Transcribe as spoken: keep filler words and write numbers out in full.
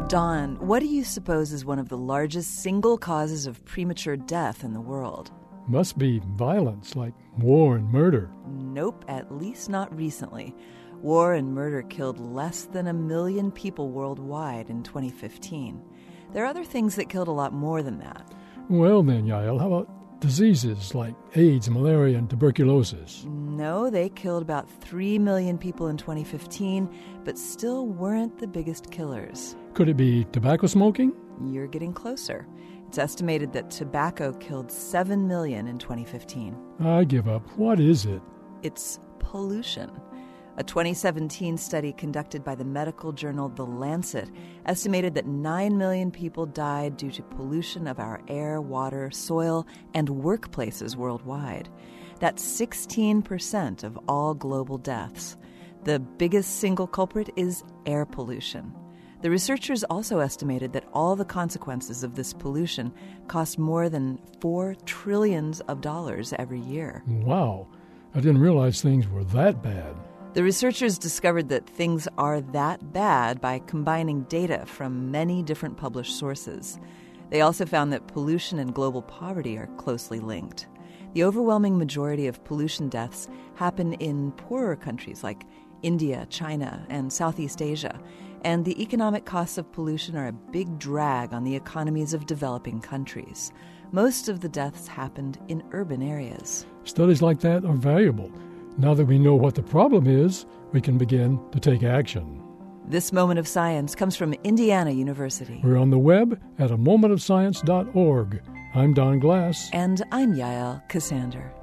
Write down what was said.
Don, what do you suppose is one of the largest single causes of premature death in the world? Must be violence, like war and murder. Nope, at least not recently. War and murder killed less than a million people worldwide in twenty fifteen. There are other things that killed a lot more than that. Well then, Yael, how about diseases like AIDS, malaria, and tuberculosis? No, they killed about three million people in twenty fifteen, but still weren't the biggest killers. Could it be tobacco smoking? You're getting closer. It's estimated that tobacco killed seven million in twenty fifteen. I give up. What is it? It's pollution. A twenty seventeen study conducted by the medical journal The Lancet estimated that nine million people died due to pollution of our air, water, soil, and workplaces worldwide. That's sixteen percent of all global deaths. The biggest single culprit is air pollution. The researchers also estimated that all the consequences of this pollution cost more than four trillions of dollars every year. Wow, I didn't realize things were that bad. The researchers discovered that things are that bad by combining data from many different published sources. They also found that pollution and global poverty are closely linked. The overwhelming majority of pollution deaths happen in poorer countries like India, China, and Southeast Asia, and the economic costs of pollution are a big drag on the economies of developing countries. Most of the deaths happened in urban areas. Studies like that are valuable. Now that we know what the problem is, we can begin to take action. This Moment of Science comes from Indiana University. We're on the web at a moment of science dot org. I'm Don Glass. And I'm Yael Cassander.